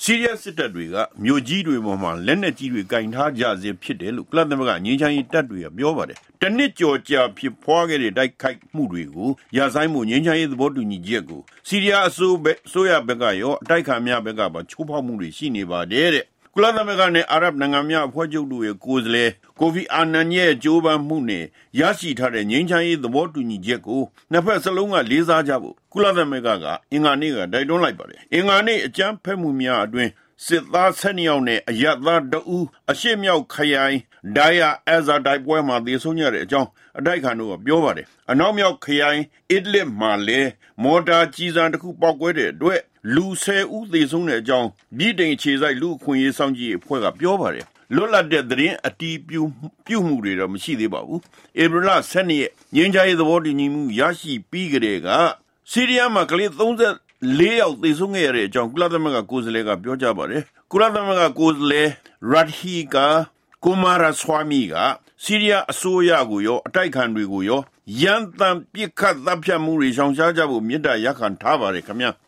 စီးရီးယားစစ်တပ်တွေကမြို့ကြီးတွေပေါ်မှာလက်နက်ကြီးတွေကင်ထားကြစေဖြစ်တယ်လို့ကုလသမဂ္ဂငြိမ်းချမ်းရေးတပ်တွေကပြောပါတယ်။တနစ်ကျော်ကြာဖြစ်ပွားခဲ့တဲ့တိုက်ခိုက်မှုတွေကိုရာဆိုင်မှုငြိမ်းချမ်းရေးသဘောတူညီချက်ကိုစီးရီးယားအစိုးရဘက်ကရောအတိုက်ခံများဘက်ကပါချိုးဖောက်မှုတွေရှိနေပါတယ်တဲ့။ကုလသမဂ္ဂနဲ့အာရပ်နိုင်ငံများအဖွဲ့ချုပ်တို့ရဲ့ကိုယ်စားလှယ်ကိုဖီအာနန်ရဲ့ကြိုးပမ်းမှုနဲ့ရရှိထားတဲ့ငြိမ်းချမ်းရေးသဘောတူညီချက်ကိုနှစ်ဖက်စလုံးကလေးစားကြဖို့ကုလသမဂ္ဂကအင်္ဂါနေ့ကတိုက်တွန်းလိုက်ပါတယ်။အင်္ဂါနေ့အကြမ်းဖက်မှုများအတွင်းစစ်သား12ယောက်နဲ့အရပ်သား2ဦးအရှိမြောက်ခရိုင်ဒိုင်ယာအဇာတိုက်ပွဲမှာသေဆုံးကြတဲ့အကြောင်းအတိုက်ခံတို့ကပြောပါတယ်။အနောက်မြောက်ခရိုင်အစ်လစ်မှာလည်းမော်တာကြီးစံတစ်ခုပေါက်ကွဲတဲ့အတွက်လူ10ဦးသေဆုံးတဲ့အကြောင်းပြည်တိုင်အခြေစိုက်လူအခွင့်အရေးစောင့်ကြည့်အဖွဲ့ကပြောပါတယ်။လွတ်လပ်တဲ့သတင်းအတီးပြုမှုတွေတော့မရှိသေးပါဘူး။ဧပြီလ12ရက်ငြိမ်းချမ်းရေးသဘောတူညီမှုရရှိပြီးကြတဲ့ကဆီးရီးယားမှာကလေး34ယောက်သေဆုံးခဲ့ရတဲ့အကြောင်းကုလသမဂ္ဂကိုယ်စားလှယ်ကပြောကြားပါတယ်။ကုလသမဂ္ဂကိုယ်စားလှယ်ရတ်ဟီကာကိုမာရာဆွာမီကဆီးရီးယားအစိုးရကိုရောအတိုက်ခံတွေကိုရောရန်တမ်းပစ်ခတ်တပ်ဖြတ်မှုတွေရှောင်ရှားကြဖို့မြစ်တာရက်ခံထားပါတယ်ခင်ဗျာ။